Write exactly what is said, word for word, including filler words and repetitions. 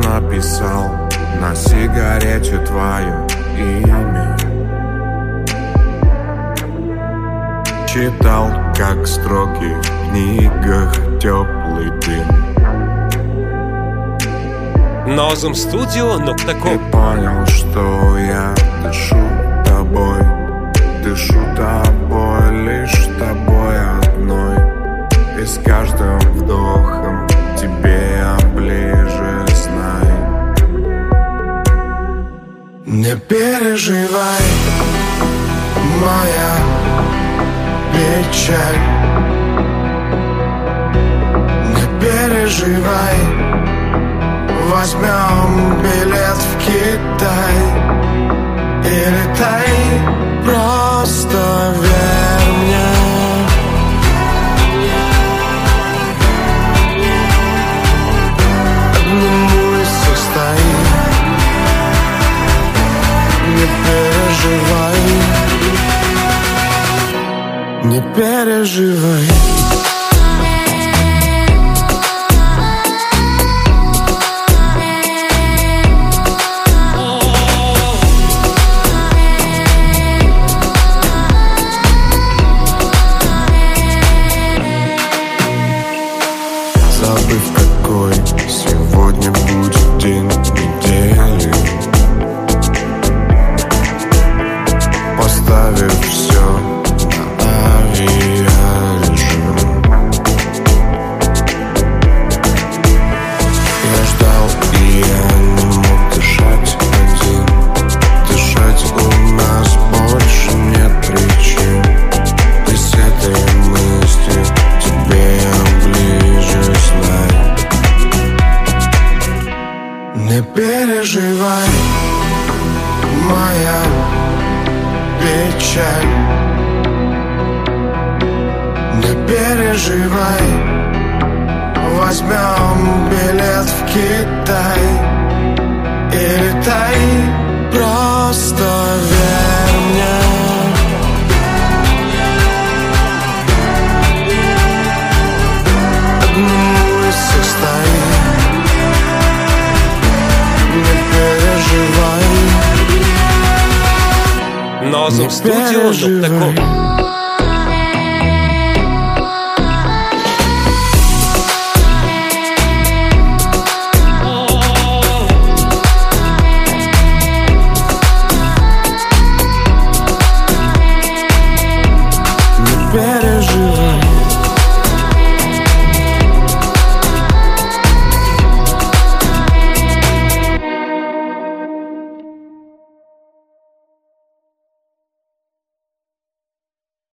написал на сигарете твое имя. Читал, как строки в книгах, теплый дым. Nozum Studio И точка ком. понял, что я дышу тобой, дышу тобой, лишь тобой одной. И с каждым вдохом тебе я ближе, знай. Не переживай, моя печаль. Не переживай, возьмем билет в Китай и летай, просто верь мне. Одному из всех стоит. Не переживай, не переживай. Забыв, какой сегодня будет день недели, поставив все на авиарежим. Я ждал, и я не мог дышать один. Дышать у нас больше нет причин. И с этой мыслью тебе я ближе, знай. Не переживай, моя печаль. Не переживай, возьмем билет в Китай и летай, просто верь мне. Одному из всех стоит. Не переживай, Nozum Studio точка ком.